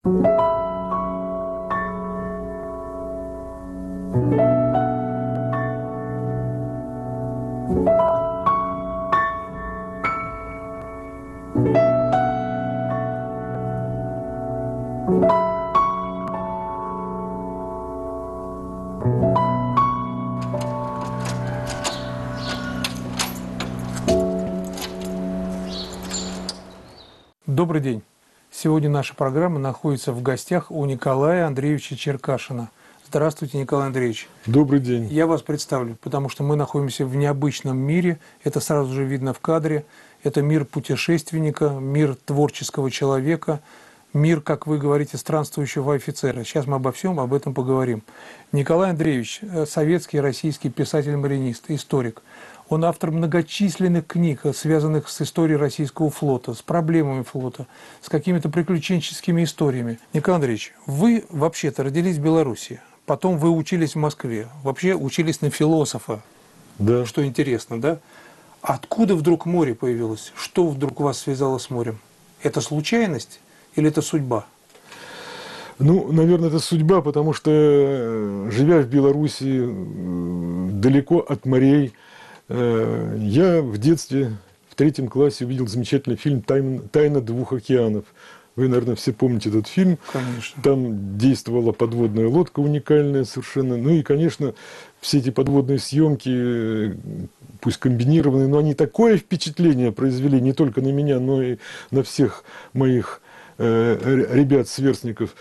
Добрый день. Сегодня наша программа находится в гостях у Николая Андреевича Черкашина. Здравствуйте, Николай Андреевич. Добрый день. Я вас представлю, потому что мы находимся в необычном мире. Это сразу же видно в кадре. Это мир путешественника, мир творческого человека, мир, как вы говорите, странствующего офицера. Сейчас мы обо всем об этом поговорим. Николай Андреевич – советский, российский писатель-маринист, историк. Он автор многочисленных книг, связанных с историей российского флота, с проблемами флота, с какими-то приключенческими историями. Николай Андреевич, вы вообще-то родились в Беларуси, потом вы учились в Москве, вообще учились на философа, Да. что интересно, да? Откуда вдруг море появилось? Что вдруг вас связало с морем? Это случайность или это судьба? Ну, наверное, это судьба, потому что, живя в Беларуси, далеко от морей, я в детстве, в 3 классе, увидел замечательный фильм «Тайна двух океанов». Вы, наверное, все помните этот фильм. Конечно. Там действовала подводная лодка уникальная совершенно. Ну и, конечно, все эти подводные съемки, пусть комбинированные, но они такое впечатление произвели не только на меня, но и на всех моих ребят-сверстников,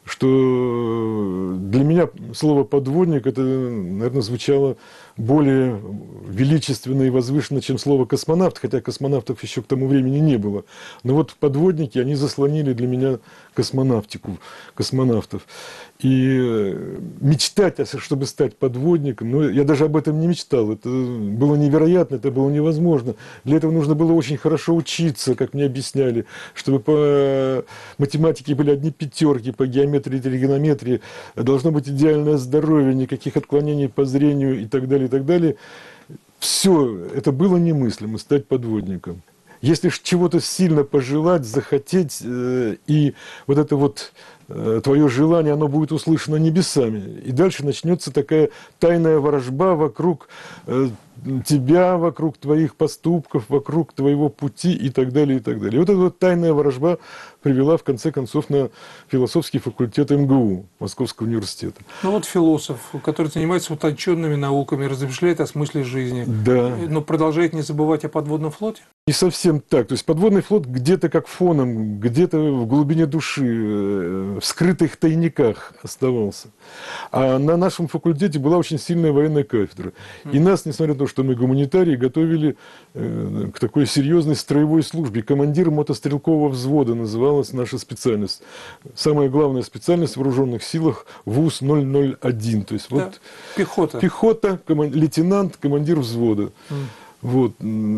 что для меня слово «подводник» это, наверное, звучало более величественно и возвышенно, чем слово «космонавт», хотя космонавтов еще к тому времени не было. Но вот подводники, они заслонили для меня космонавтику, космонавтов. И мечтать, чтобы стать подводником, ну, я даже об этом не мечтал. Это было невероятно, это было невозможно. Для этого нужно было очень хорошо учиться, как мне объясняли, чтобы по математике были одни пятерки, по геометрии, тригонометрии, должно быть идеальное здоровье, никаких отклонений по зрению и так далее, и так далее. Все, это было немыслимо, стать подводником. Если чего-то сильно пожелать, захотеть, и вот это вот твое желание, оно будет услышано небесами. И дальше начнется такая тайная ворожба вокруг тебя, вокруг твоих поступков, вокруг твоего пути и так далее, и так далее. И вот эта вот тайная ворожба привела, в конце концов, на философский факультет МГУ, Московского университета. Ну вот философ, который занимается утонченными науками, размышляет о смысле жизни, Да. но продолжает не забывать о подводном флоте? Не совсем так. То есть подводный флот где-то как фоном, где-то в глубине души, в скрытых тайниках оставался. А на нашем факультете была очень сильная военная кафедра. И нас, несмотря на то, что мы гуманитарии, готовили к такой серьезной строевой службе. Командир мотострелкового взвода называлась наша специальность. Самая главная специальность в вооруженных силах ВУЗ 001. То есть Да. вот Пехота. Пехота, лейтенант, командир взвода. Вот.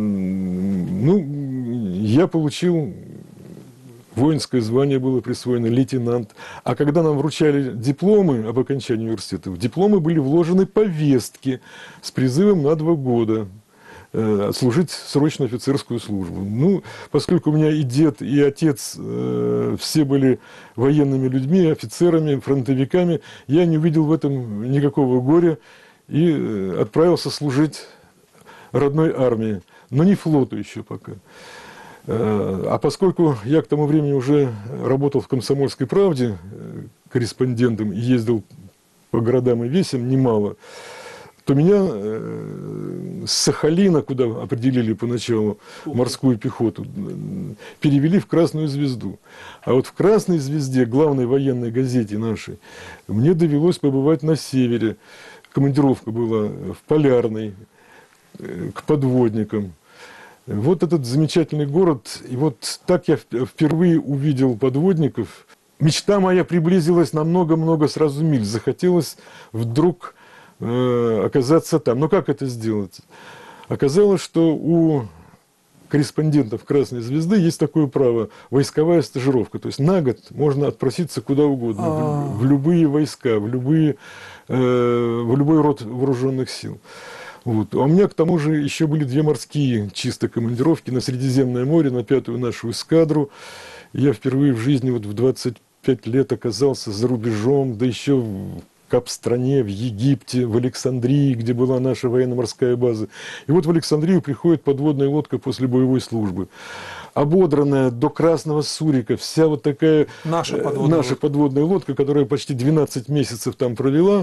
Ну, я получил воинское звание, было присвоено лейтенант. А когда нам вручали дипломы об окончании университета, в дипломы были вложены повестки с призывом на 2 года отслужить срочную офицерскую службу. Ну, поскольку у меня и дед, и отец все были военными людьми, офицерами, фронтовиками, я не увидел в этом никакого горя и отправился служить родной армии, но не флоту еще пока. А поскольку я к тому времени уже работал в «Комсомольской правде» корреспондентом и ездил по городам и весям немало, то меня с Сахалина, куда определили поначалу морскую пехоту, перевели в «Красную звезду». А вот в «Красной звезде», главной военной газете нашей, мне довелось побывать на севере. Командировка была в Полярной, к подводникам. Вот этот замечательный город. И вот так я впервые увидел подводников. Мечта моя приблизилась на много-много сразу миль. Захотелось вдруг оказаться там. Но как это сделать? Оказалось, что у корреспондентов «Красной звезды» есть такое право – войсковая стажировка. То есть на год можно отпроситься куда угодно, в любые войска, в любой род вооруженных сил. Вот. А у меня, к тому же, еще были 2 морские чисто командировки на Средиземное море, на 5-ю нашу эскадру. Я впервые в жизни вот в 25 25 лет оказался за рубежом, да еще в Кап-стране, в Египте, в Александрии, где была наша военно-морская база. И вот в Александрию приходит подводная лодка после боевой службы. Ободранная до красного сурика, вся вот такая Наша подводная лодка, которая почти 12 месяцев там провела.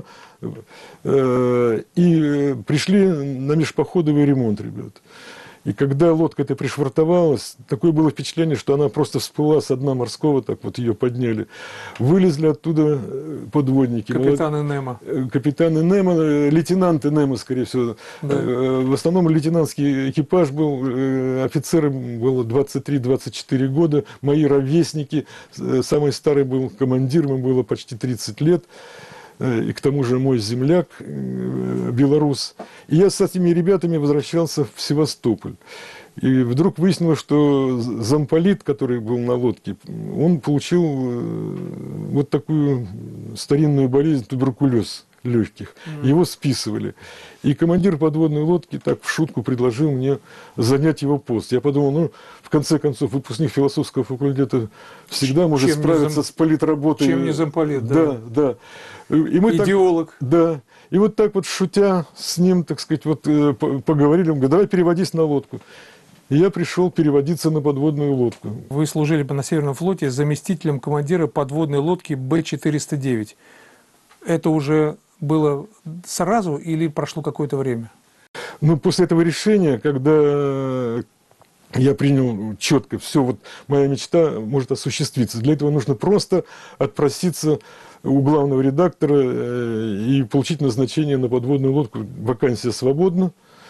И пришли на межпоходовый ремонт, ребят. И когда лодка эта пришвартовалась, такое было впечатление, что она просто всплыла со дна морского, так вот ее подняли. Вылезли оттуда подводники. Капитаны Немо. Капитаны Немо, лейтенанты Немо, скорее всего. Да. В основном лейтенантский экипаж был, офицерам было 23-24 года, мои ровесники. Самый старый был командир, ему было почти 30 лет. И к тому же мой земляк, белорус. И я с этими ребятами возвращался в Севастополь. И вдруг выяснилось, что замполит, который был на лодке, он получил вот такую старинную болезнь, туберкулез легких. Его списывали. И командир подводной лодки так в шутку предложил мне занять его пост. Я подумал, ну, в конце концов, выпускник философского факультета всегда может справиться с политработой. Чем не замполит, да. Да, да. И мы идеолог. Так, да. И вот так вот, шутя с ним, так сказать, вот поговорили. Он говорит, давай переводись на лодку. И я пришел переводиться на подводную лодку. Вы служили на Северном флоте заместителем командира подводной лодки Б-409. Это уже было сразу или прошло какое-то время? Ну, после этого решения, когда я принял четко, все, вот моя мечта может осуществиться. Для этого нужно просто отпроситься у главного редактора и получить назначение на подводную лодку. Вакансия свободна.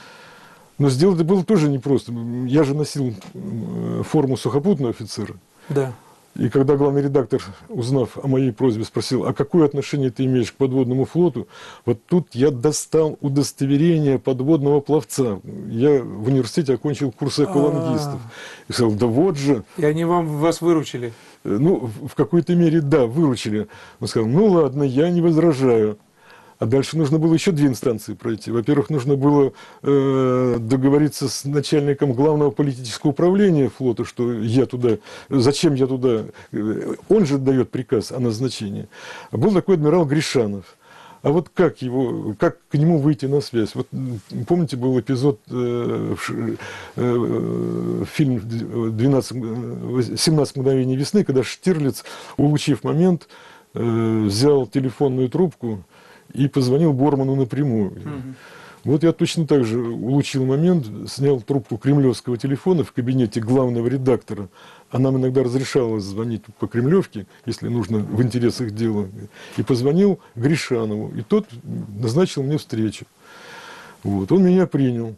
Но сделать это было тоже непросто. Я же носил форму сухопутного офицера. Да. И когда главный редактор, узнав о моей просьбе, спросил, а какое отношение ты имеешь к подводному флоту, вот тут я достал удостоверение подводного пловца. Я в университете окончил курс аквалангистов. И сказал, да вот же. И они вас выручили? Ну, в какой-то мере, да, выручили. Он сказал, ну ладно, я не возражаю. А дальше нужно было еще 2 инстанции пройти. Во-первых, нужно было договориться с начальником главного политического управления флота, что я туда, зачем я туда. Он же дает приказ о назначении. А был такой адмирал Гришанов. А вот как к нему выйти на связь? Вот помните, был эпизод фильм 17 мгновений весны, когда Штирлиц, улучив момент, взял телефонную трубку и позвонил Борману напрямую. Вот я точно так же улучил момент, снял трубку кремлевского телефона в кабинете главного редактора. А нам иногда разрешалось звонить по кремлевке, если нужно в интересах дела. И позвонил Гришанову. И тот назначил мне встречу. Вот. Он меня принял.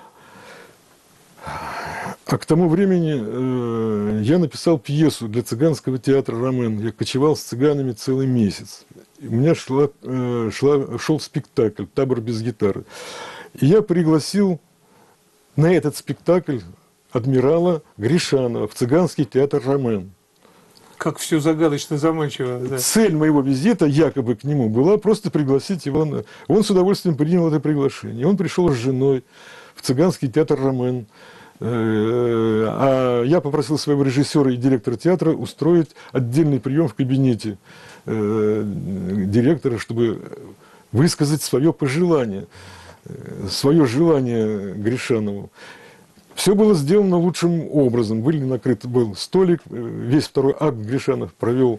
А к тому времени я написал пьесу для цыганского театра «Ромен». Я кочевал с цыганами целый месяц. У меня шел спектакль «Табор без гитары». И я пригласил на этот спектакль адмирала Гришанова в цыганский театр «Ромен». Как все загадочно, заманчиво. Да. Цель моего визита, якобы к нему, была просто пригласить его. Он с удовольствием принял это приглашение. Он пришел с женой в цыганский театр «Ромен». А я попросил своего режиссера и директора театра устроить отдельный прием в кабинете директора, чтобы высказать свое пожелание, свое желание Гришанову. Все было сделано лучшим образом. Был столик, весь второй акт Гришанов провел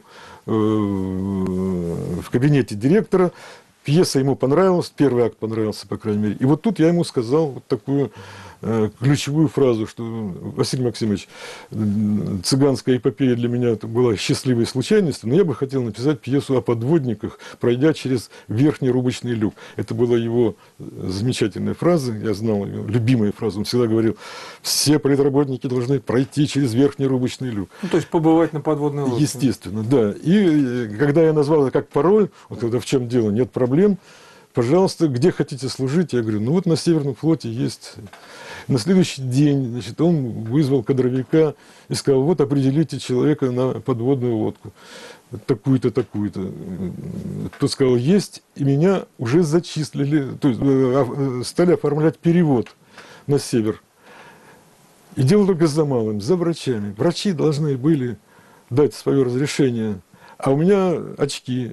в кабинете директора. Пьеса ему понравилась, первый акт понравился, по крайней мере. И вот тут я ему сказал вот такую ключевую фразу, что, Василий Максимович, цыганская эпопея для меня это была счастливой случайностью, но я бы хотел написать пьесу о подводниках, пройдя через верхний рубочный люк. Это была его замечательная фраза, я знал ее, любимая фраза. Он всегда говорил, все политработники должны пройти через верхний рубочный люк. Ну, то есть побывать на подводной лодке. Естественно, да. И когда я назвал это как пароль, вот когда в чем дело, нет проблем, пожалуйста, где хотите служить? Я говорю, ну вот на Северном флоте есть. На следующий день, значит, он вызвал кадровика и сказал, вот определите человека на подводную лодку. Такую-то, такую-то. Тот сказал, есть, и меня уже зачислили, то есть стали оформлять перевод на север. И дело только за малым, за врачами. Врачи должны были дать свое разрешение А у меня очки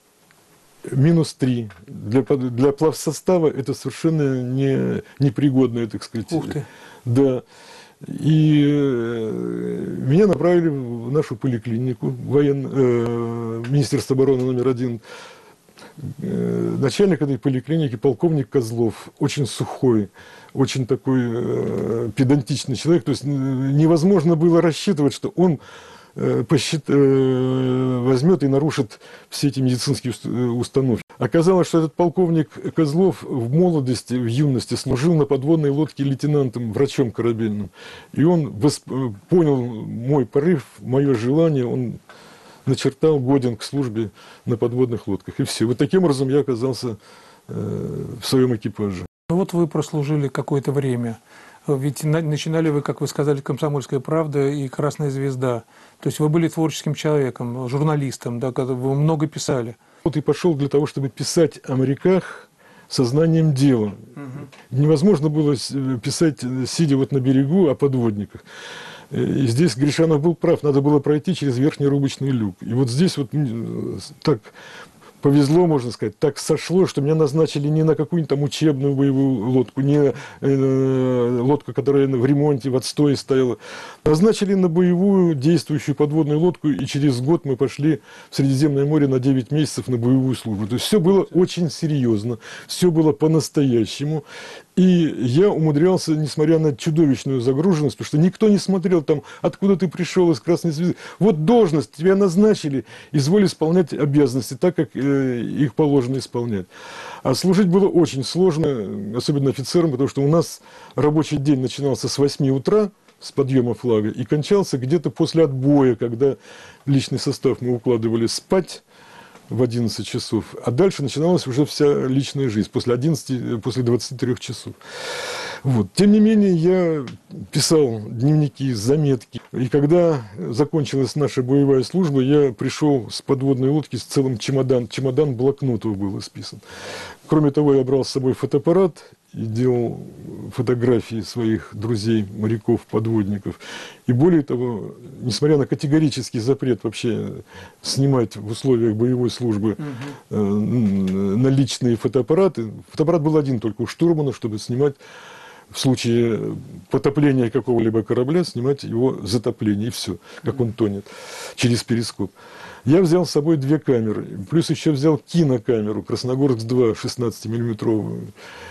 -3. Для плавсостава это совершенно непригодное, так сказать. Ух ты. Да. И меня направили в нашу поликлинику, Министерство обороны №1. Начальник этой поликлиники, полковник Козлов, очень сухой, очень такой педантичный человек. То есть невозможно было рассчитывать, что он возьмет и нарушит все эти медицинские установки. Оказалось, что этот полковник Козлов в молодости, в юности служил на подводной лодке лейтенантом, врачом корабельным. И он понял мой порыв, мое желание, он начертал годен к службе на подводных лодках. И все. Вот таким образом я оказался в своем экипаже. Ну вот вы прослужили какое-то время. Ведь начинали вы, как вы сказали, «Комсомольская правда» и «Красная звезда». То есть вы были творческим человеком, журналистом, да, вы много писали. Вот и пошел для того, чтобы писать о моряках сознанием дела. Невозможно было писать, сидя вот на берегу, о подводниках. И здесь Гришанов был прав, надо было пройти через верхний рубочный люк. И вот здесь вот так повезло, можно сказать, так сошло, что меня назначили не на какую-нибудь там учебную боевую лодку, не лодку, которая в ремонте, в отстое стояла. Назначили на боевую действующую подводную лодку, и через год мы пошли в Средиземное море на 9 месяцев на боевую службу. То есть все было очень серьезно, все было по-настоящему. И я умудрялся, несмотря на чудовищную загруженность, потому что никто не смотрел там, откуда ты пришел из Красной Звезды. Вот должность, тебя назначили, изволь исполнять обязанности так, как их положено исполнять. А служить было очень сложно, особенно офицерам, потому что у нас рабочий день начинался с 8 утра, с подъема флага, и кончался где-то после отбоя, когда личный состав мы укладывали спать в 11 часов, а дальше начиналась уже вся личная жизнь после 23 часов. Вот. Тем не менее, я писал дневники, заметки. И когда закончилась наша боевая служба, я пришел с подводной лодки с целым чемодан блокнотов был исписан. Кроме того, я брал с собой фотоаппарат и делал фотографии своих друзей, моряков, подводников. И более того, несмотря на категорический запрет вообще снимать в условиях боевой службы наличные фотоаппараты, фотоаппарат был один только у штурмана, чтобы снимать в случае потопления какого-либо корабля, снимать его затопление, и все, как он тонет, через перископ. Я взял с собой 2 камеры, плюс еще взял кинокамеру Красногорск-2 16-миллиметровую.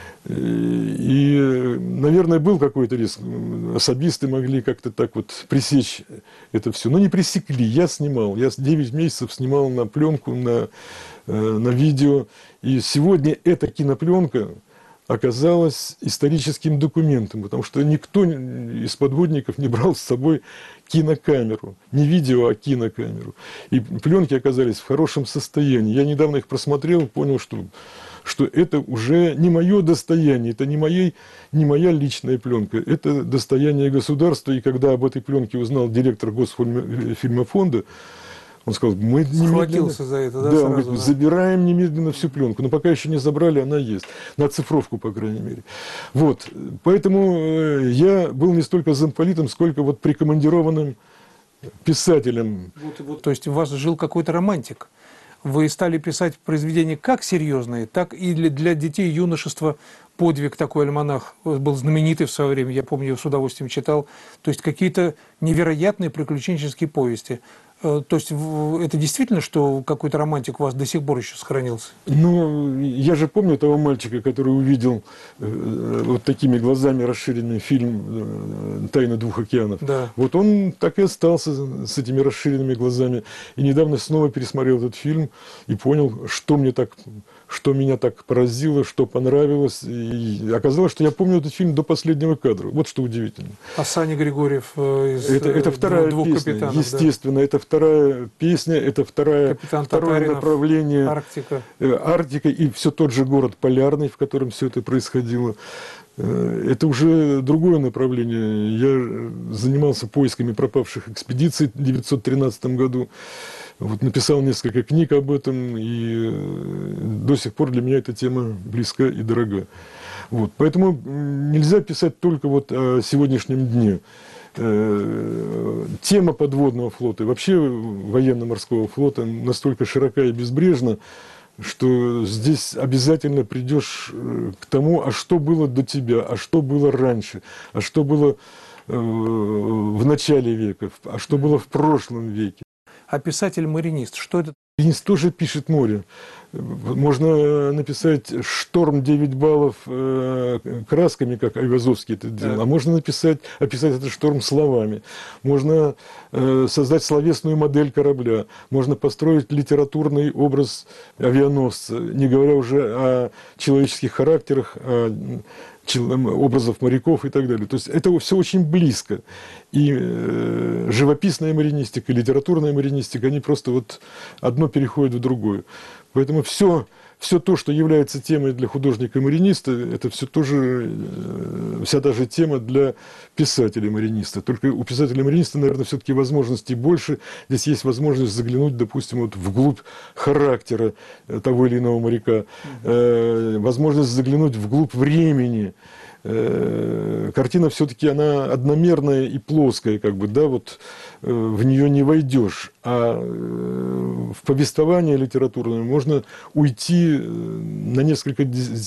И, наверное, был какой-то риск. Особисты могли как-то так вот пресечь это все. Но не пресекли. Я снимал. Я 9 месяцев снимал на пленку, на видео. И сегодня эта кинопленка оказалась историческим документом, потому что никто из подводников не брал с собой кинокамеру. Не видео, а кинокамеру. И пленки оказались в хорошем состоянии. Я недавно их просмотрел, понял, что это уже не мое достояние, это не моя личная пленка, это достояние государства. И когда об этой пленке узнал директор Госфильмофонда, он сказал, мы схватился за это, да, он говорит, забираем немедленно всю пленку. Но пока еще не забрали, она есть. На оцифровку, по крайней мере. Вот. Поэтому я был не столько замполитом, сколько вот прикомандированным писателем. То есть у вас жил какой-то романтик. Вы стали писать произведения как серьезные, так и для детей юношества. Подвиг такой альманах был знаменитый в свое время, я помню, его с удовольствием читал. То есть какие-то невероятные приключенческие повести. То есть это действительно, что какой-то романтик у вас до сих пор еще сохранился? Ну, я же помню того мальчика, который увидел вот такими глазами расширенный фильм «Тайна двух океанов». Да. Вот он так и остался с этими расширенными глазами. И недавно снова пересмотрел этот фильм и понял, что меня так поразило, что понравилось. И оказалось, что я помню этот фильм до последнего кадра. Вот что удивительно. А Саня Григорьев из это вторая «Двух песня. капитанов». Естественно, да. Это вторая песня, это второе направление. Арктика и все тот же город Полярный, в котором все это происходило. Это уже другое направление. Я занимался поисками пропавших экспедиций в 1913 году. Вот, написал несколько книг об этом, и до сих пор для меня эта тема близка и дорога. Вот, поэтому нельзя писать только вот о сегодняшнем дне. тема подводного флота и вообще военно-морского флота настолько широка и безбрежна, что здесь обязательно придешь к тому, а что было до тебя, а что было раньше, а что было в начале века, а что было в прошлом веке. А писатель-маринист, что это? Маринист тоже пишет море. Можно написать «Шторм 9 баллов» красками, как Айвазовский это делал, а можно описать этот шторм словами. Можно создать словесную модель корабля, можно построить литературный образ авианосца, не говоря уже о человеческих характерах, образов моряков и так далее. То есть это все очень близко. И живописная маринистика, и литературная маринистика, они просто вот одно переходят в другое. Поэтому все то, что является темой для художника-мариниста, это все тоже, вся та же тема для писателя-мариниста. Только у писателя-мариниста, наверное, все-таки возможностей больше. Здесь есть возможность заглянуть, допустим, вот вглубь характера того или иного моряка, возможность заглянуть вглубь времени. Картина все-таки она одномерная и плоская, как бы, да, вот в нее не войдешь. А в повествование литературное можно уйти на несколько,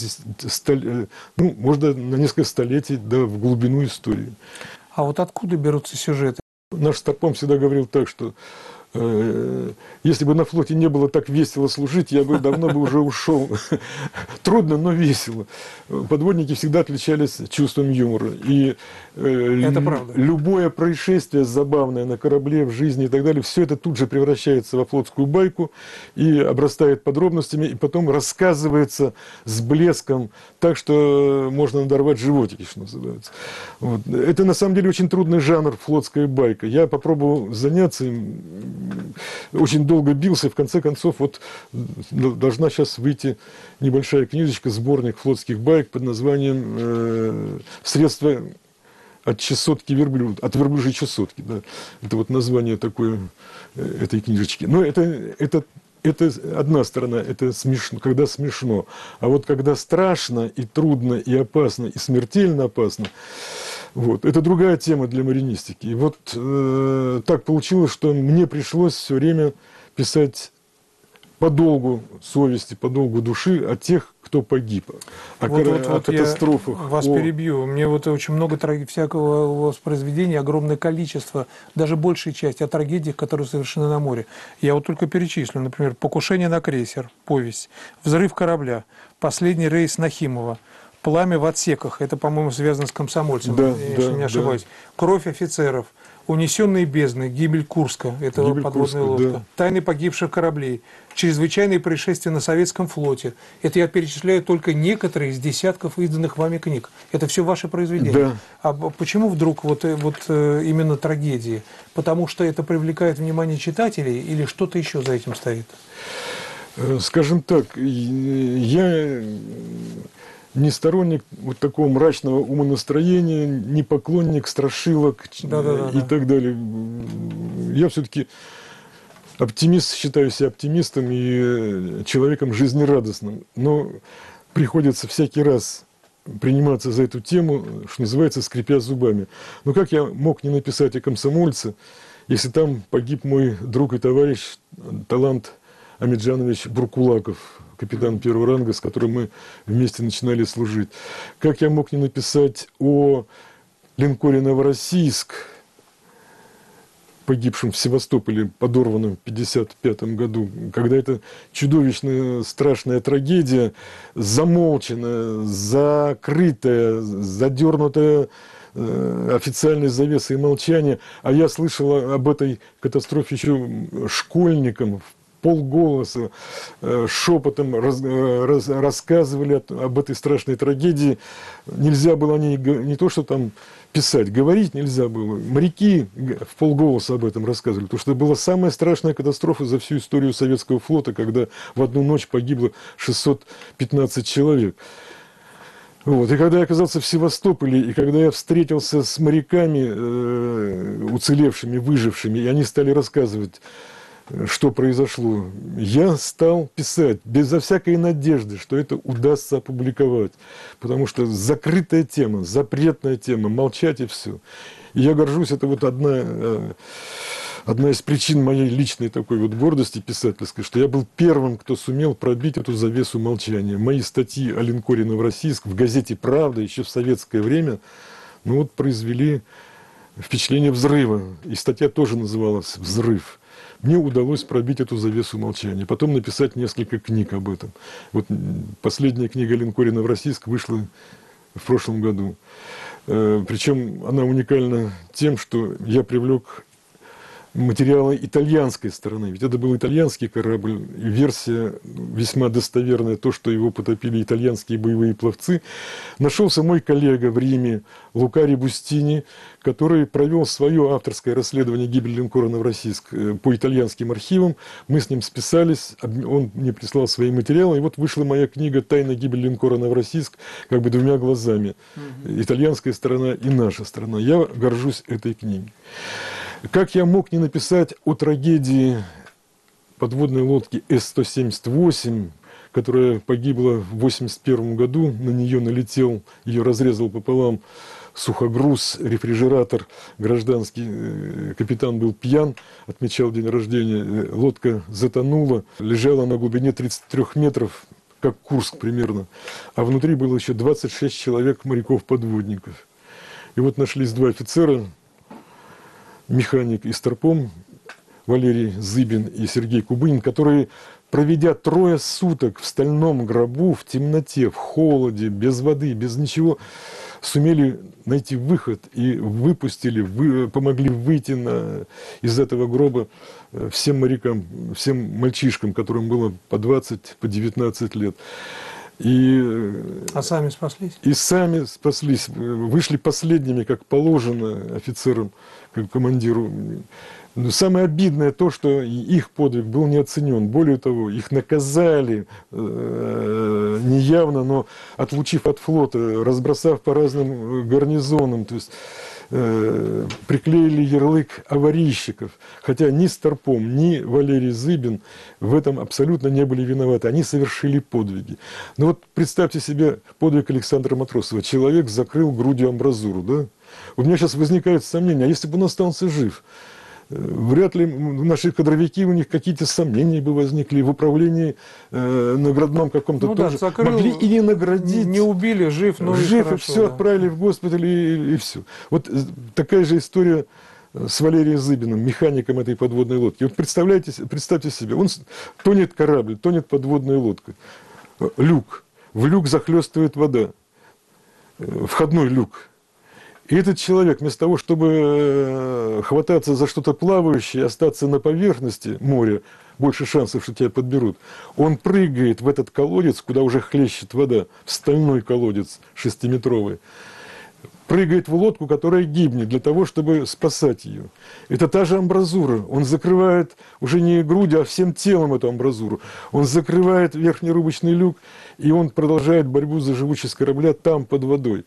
можно на несколько столетий, да, в глубину истории. А вот откуда берутся сюжеты? Наш Старпом всегда говорил так, что если бы на флоте не было так весело служить, я бы давно бы уже ушел. Трудно, но весело. Подводники всегда отличались чувством юмора. И любое происшествие забавное на корабле, в жизни и так далее, все это тут же превращается во флотскую байку и обрастает подробностями, и потом рассказывается с блеском так, что можно надорвать животики, что называется. Вот. Это на самом деле очень трудный жанр, флотская байка. Я попробовал заняться им, очень долго бился, и в конце концов вот должна сейчас выйти небольшая книжечка, сборник флотских байк под названием «Средства от чесотки верблюда», от верблюжьей чесотки. Да. Это вот название такое этой книжечки. Но это одна сторона, это смешно, когда смешно. А вот когда страшно и трудно, и опасно, и смертельно опасно, вот, это другая тема для маринистики. И вот так получилось, что мне пришлось все время писать по долгу совести, по долгу души о тех, кто погиб, о катастрофах. Я вас перебью. Мне вот очень много всякого у вас произведений, огромное количество, даже большая часть о трагедиях, которые совершены на море. Я вот только перечислю, например, «Покушение на крейсер», повесть, «Взрыв корабля», «Последний рейс Нахимова», «Пламя в отсеках», это, по-моему, связано с комсомольцем, если не ошибаюсь, да. «Кровь офицеров», «Унесенные бездны», «Гибель Курска», это «Гибель подводная Курска», лодка, да. «Тайны погибших кораблей», «Чрезвычайные происшествия на советском флоте». Это я перечисляю только некоторые из десятков изданных вами книг. Это все ваши произведения. Да. А почему вдруг вот именно трагедии? Потому что это привлекает внимание читателей или что-то еще за этим стоит? Скажем так, я не сторонник вот такого мрачного умонастроения, не поклонник страшилок и так далее. Я все-таки оптимист, считаю себя оптимистом и человеком жизнерадостным. Но приходится всякий раз приниматься за эту тему, что называется, скрипя зубами. Но как я мог не написать о комсомольце, если там погиб мой друг и товарищ Талант Амиджанович Буркулаков, капитан первого ранга, с которым мы вместе начинали служить. Как я мог не написать о линкоре «Новороссийск», погибшем в Севастополе, подорванном в 1955 году, когда эта чудовищная, страшная трагедия, замолченная, закрытая, задернутая официальной завесой молчания, а я слышал об этой катастрофе еще школьникам, полголоса, шепотом рассказывали об этой страшной трагедии. Нельзя было не то, что там писать, говорить нельзя было. Моряки в полголоса об этом рассказывали, потому что это была самая страшная катастрофа за всю историю советского флота, когда в одну ночь погибло 615 человек. Вот. И когда я оказался в Севастополе, и когда я встретился с моряками, уцелевшими, выжившими, и они стали рассказывать, что произошло, я стал писать безо всякой надежды, что это удастся опубликовать. Потому что закрытая тема, запретная тема, молчать и все. И я горжусь, это вот одна из причин моей личной такой вот гордости писательской, что я был первым, кто сумел пробить эту завесу молчания. Мои статьи о линкоре «Новороссийск» в газете «Правда» еще в советское время, ну вот, произвели впечатление взрыва. И статья тоже называлась «Взрыв». Мне удалось пробить эту завесу молчания. Потом написать несколько книг об этом. Вот последняя книга о линкоре «Новороссийск» вышла в прошлом году. Причем она уникальна тем, что я привлек материалы итальянской стороны. Ведь это был итальянский корабль, и версия весьма достоверная, то, что его потопили итальянские боевые пловцы. Нашелся мой коллега в Риме Лукари Бустини, который провел свое авторское расследование гибели линкора «Новороссийск» по итальянским архивам. Мы с ним списались, он мне прислал свои материалы, и вот вышла моя книга «Тайна гибели линкора «Новороссийск», как бы двумя глазами. Итальянская сторона и наша сторона. Я горжусь этой книгой. Как я мог не написать о трагедии подводной лодки С-178, которая погибла в 1981 году, на нее налетел, ее разрезал пополам сухогруз, рефрижератор гражданский, капитан был пьян, отмечал день рождения, лодка затонула, лежала на глубине 33 метров, как Курск примерно, а внутри было еще 26 человек моряков-подводников. И вот нашлись два офицера, механик и старпом Валерий Зыбин и Сергей Кубынин, которые, проведя 3 суток в стальном гробу, в темноте, в холоде, без воды, без ничего, сумели найти выход и выпустили, помогли выйти из этого гроба всем морякам, всем мальчишкам, которым было по 20, по 19 лет. А сами спаслись? И сами спаслись. Вышли последними, как положено офицерам, как командиру. Но самое обидное то, что их подвиг был не оценен. Более того, их наказали неявно, но отлучив от флота, разбросав по разным гарнизонам. То есть приклеили ярлык аварийщиков. Хотя ни Старпом, ни Валерий Зыбин в этом абсолютно не были виноваты. Они совершили подвиги. Но вот представьте себе подвиг Александра Матросова. Человек закрыл грудью амбразуру. Да? У меня сейчас возникает сомнение, а если бы он остался жив? Вряд ли наши кадровики, у них какие-то сомнения бы возникли в управлении наградном каком-то тоже. Да, закрыл, могли и не наградить. Не убили, жив, но жив, хорошо, и все, да. отправили в госпиталь, и все. Вот такая же история с Валерием Зыбиным, механиком этой подводной лодки. Вот представьте себе, тонет корабль, тонет подводная лодка. Люк. В люк захлестывает вода. Входной люк. И этот человек, вместо того, чтобы хвататься за что-то плавающее, остаться на поверхности моря, больше шансов, что тебя подберут, он прыгает в этот колодец, куда уже хлещет вода, в стальной колодец 6-метровый, прыгает в лодку, которая гибнет, для того, чтобы спасать ее. Это та же амбразура. Он закрывает уже не грудью, а всем телом эту амбразуру. Он закрывает верхний рубочный люк, и он продолжает борьбу за живучесть корабля там, под водой,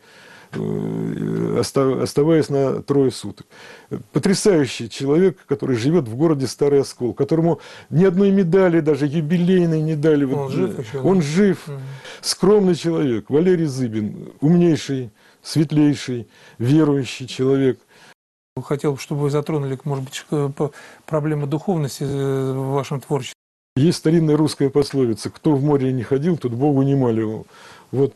оставаясь на 3 суток. Потрясающий человек, который живет в городе Старый Оскол, которому ни одной медали, даже юбилейной не дали. Он жив еще? Он жив. Скромный человек. Валерий Зыбин, умнейший, светлейший, верующий человек. Хотел, чтобы вы затронули, может быть, проблемы духовности в вашем творчестве. Есть старинная русская пословица: кто в море не ходил, тот Богу не молил. Вот,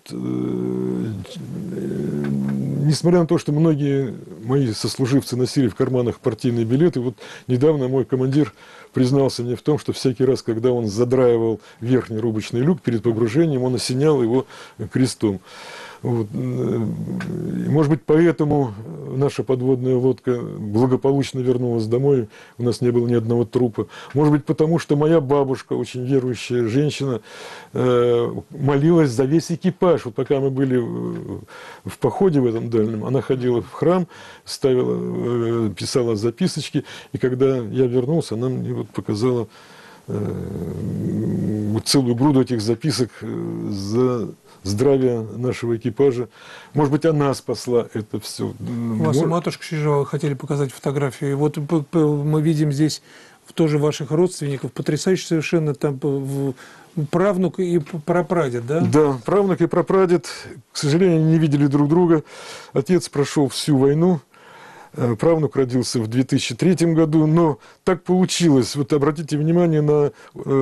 несмотря на то, что многие мои сослуживцы носили в карманах партийные билеты, вот недавно мой командир признался мне в том, что всякий раз, когда он задраивал верхний рубочный люк перед погружением, он осенял его крестом. Вот. Может быть, поэтому наша подводная лодка благополучно вернулась домой, у нас не было ни одного трупа. Может быть, потому что моя бабушка, очень верующая женщина, молилась за весь экипаж. Вот пока мы были в походе в этом дальнем, она ходила в храм, писала записочки, и когда я вернулся, она мне вот показала целую груду этих записок за здравие нашего экипажа. Может быть, она спасла это все. У вас и матушка Чижова хотели показать фотографию. И вот мы видим здесь тоже ваших родственников, потрясающий совершенно там правнук и прапрадед, да? Да, правнук и прапрадед, к сожалению, не видели друг друга. Отец прошел всю войну. Правнук родился в 2003 году, но так получилось. Вот обратите внимание на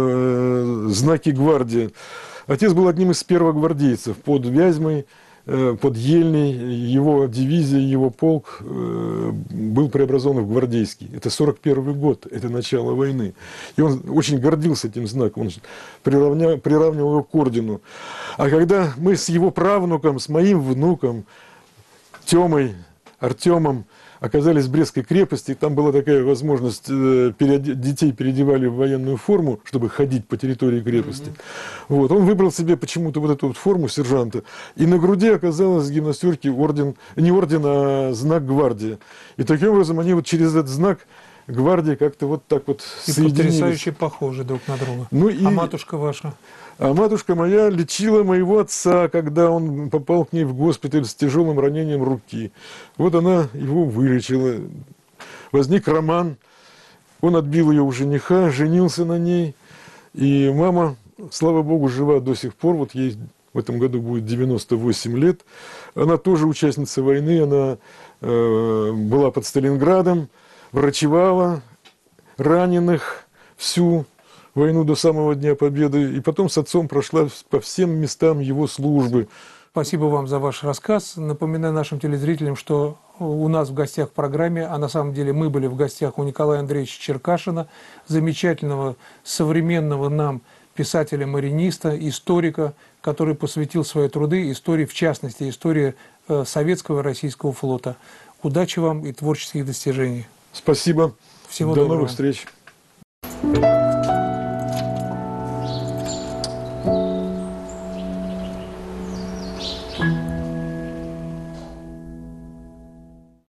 знаки гвардии. Отец был одним из первогвардейцев под Вязьмой, под Ельней. Его дивизия, его полк был преобразован в гвардейский. Это 41 год, это начало войны. И он очень гордился этим знаком, он приравнивал его к ордену. А когда мы с его правнуком, с моим внуком Тёмой, Артемом, оказались в Брестской крепости, там была такая возможность, детей переодевали в военную форму, чтобы ходить по территории крепости. Вот. Он выбрал себе почему-то вот эту вот форму сержанта, и на груди оказалось в гимнастерке орден, не орден, а знак гвардии. И таким образом они вот через этот знак гвардии как-то вот так вот и соединились. Потрясающе похожи друг на друга. Ну и... А матушка ваша? А матушка моя лечила моего отца, когда он попал к ней в госпиталь с тяжелым ранением руки. Вот она его вылечила. Возник роман. Он отбил ее у жениха, женился на ней. И мама, слава богу, жива до сих пор. Вот ей в этом году будет 98 лет. Она тоже участница войны. Она была под Сталинградом, врачевала раненых всю войну до самого Дня Победы, и потом с отцом прошла по всем местам его службы. Спасибо вам за ваш рассказ. Напоминаю нашим телезрителям, что у нас в гостях в программе, а на самом деле мы были в гостях у Николая Андреевича Черкашина, замечательного современного нам писателя-мариниста, историка, который посвятил свои труды истории, в частности, истории советского и российского флота. Удачи вам и творческих достижений. Спасибо. Всего До доброго. новых встреч.